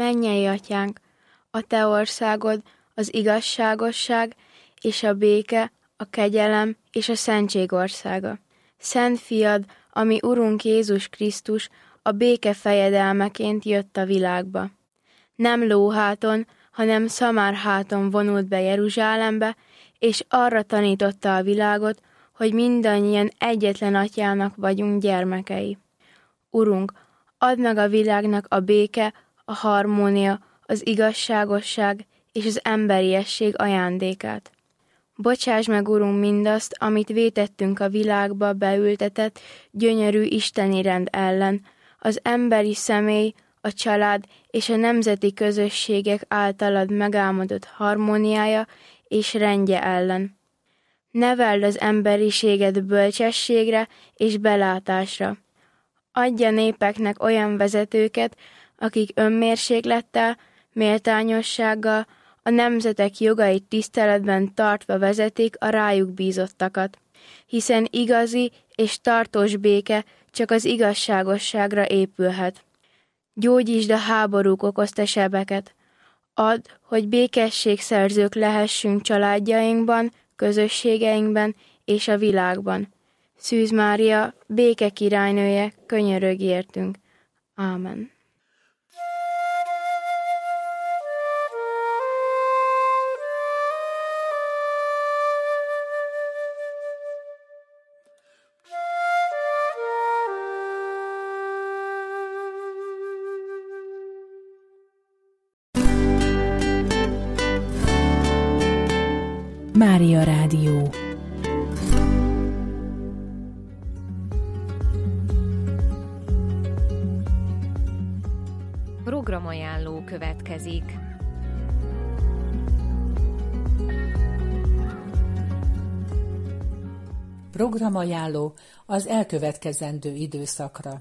Mennyei Atyánk, a Te országod, az igazságosság és a béke, a kegyelem és a szentség országa. Szent Fiad, ami Urunk Jézus Krisztus, a béke fejedelmeként jött a világba. Nem lóháton, hanem szamárháton vonult be Jeruzsálembe, és arra tanította a világot, hogy mindannyian egyetlen Atyának vagyunk gyermekei. Urunk, add meg a világnak a béke, a harmónia, az igazságosság és az emberiesség ajándékát. Bocsáss meg, Urunk, mindazt, amit vétettünk a világba beültetett, gyönyörű isteni rend ellen, az emberi személy, a család és a nemzeti közösségek általad megálmodott harmóniája és rendje ellen. Neveld az emberiséget bölcsességre és belátásra. Adj a népeknek olyan vezetőket, akik önmérséklettel, méltányossággal, a nemzetek jogait tiszteletben tartva vezetik a rájuk bízottakat, hiszen igazi és tartós béke csak az igazságosságra épülhet. Gyógyítsd a háborúk okozta sebeket. Add, hogy békességszerzők lehessünk családjainkban, közösségeinkben és a világban. Szűz Mária, béke királynője, könyörögj értünk. Ámen. Mária Rádió. Programajánló következik. Programajánló az elkövetkezendő időszakra.